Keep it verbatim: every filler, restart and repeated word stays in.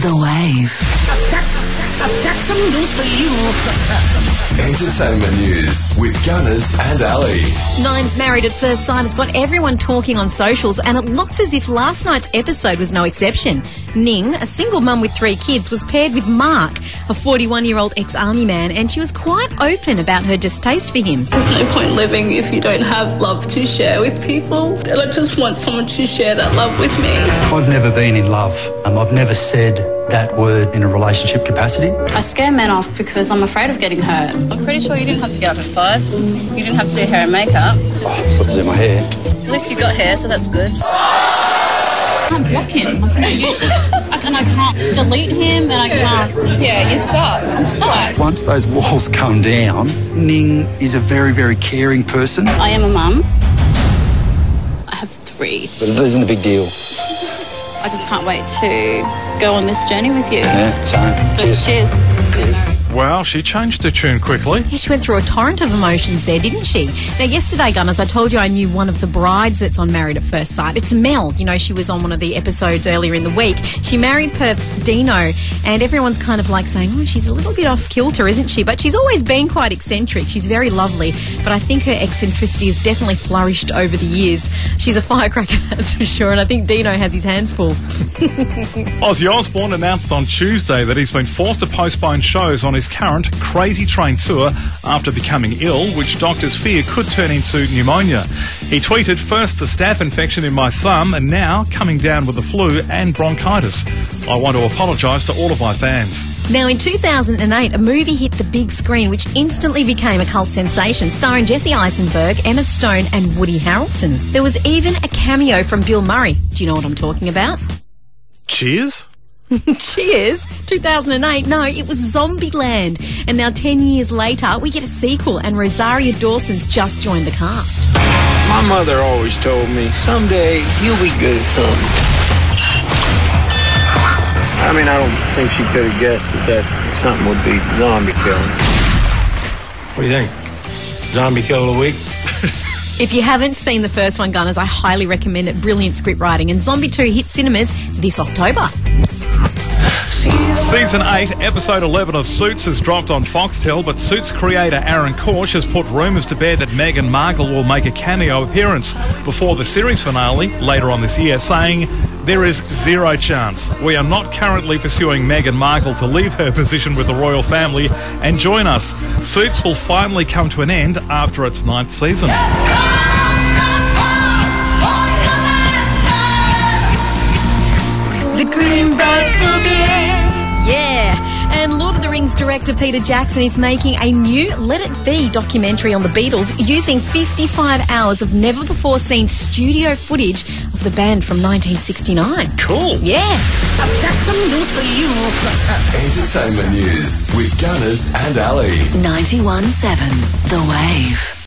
The Wave. I've got, I've got some news for you. Entertainment news with Gunners and Ali. Nine's Married at First Sight has got everyone talking on socials, and it looks as if last night's episode was no exception. Ning, a single mum with three kids, was paired with Mark, a forty-one-year-old ex-army man, and she was quite open about her distaste for him. There's no point living if you don't have love to share with people, and I just want someone to share that love with me. I've never been in love. Um, I've never said that word in a relationship capacity. I scare men off because I'm afraid of getting hurt. I'm pretty sure you didn't have to get up at five. You didn't have to do hair and makeup. Oh, I still have to do my hair. At least you got hair, so that's good. I can't block him. I can't usually, I, and I can't delete him, and I can't... Yeah, you're stuck. I'm stuck. Once those walls come down, Ning is a very, very caring person. I am a mum. I have three. But it isn't a big deal. I just can't wait to go on this journey with you. Yeah, same. So Cheers. cheers. Get married. Well, she changed her tune quickly. Yeah, she went through a torrent of emotions there, didn't she? Now, yesterday, Gunners, I told you I knew one of the brides that's on Married at First Sight. It's Mel. You know, she was on one of the episodes earlier in the week. She married Perth's Dino, and everyone's kind of like saying, oh, she's a little bit off kilter, isn't she? But she's always been quite eccentric. She's very lovely, but I think her eccentricity has definitely flourished over the years. She's a firecracker, that's for sure, and I think Dino has his hands full. Ozzy Osbourne announced on Tuesday that he's been forced to postpone shows on his current Crazy Train tour after becoming ill, which doctors fear could turn into pneumonia. He tweeted, first the staph infection in my thumb, and now coming down with the flu and bronchitis. I want to apologise to all of my fans. Now, in two thousand eight, a movie hit the big screen, which instantly became a cult sensation, starring Jesse Eisenberg, Emma Stone and Woody Harrelson. There was even a cameo from Bill Murray. Do you know what I'm talking about? Cheers? Cheers. two thousand eight, no, it was Zombieland. And now ten years later, we get a sequel, and Rosario Dawson's just joined the cast. My mother always told me, someday you'll be good at something. I mean, I don't think she could have guessed that that something would be zombie killing. What do you think? Zombie kill of the week? If you haven't seen the first one, Gunners, I highly recommend it. Brilliant script writing. And Zombie two hits cinemas this October. Season eight, Episode eleven of Suits has dropped on Foxtel, but Suits creator Aaron Korsh has put rumours to bear that Meghan Markle will make a cameo appearance before the series finale later on this year, saying, there is zero chance. We are not currently pursuing Meghan Markle to leave her position with the royal family and join us. Suits will finally come to an end after its ninth season. The Greenbright Boogie. Yeah. And Lord of the Rings director Peter Jackson is making a new Let It Be documentary on the Beatles using fifty-five hours of never-before-seen studio footage of the band from nineteen sixty-nine. Cool. Yeah. I've got some news for you. Entertainment news with Gunners and Ali. ninety-one point seven The Wave.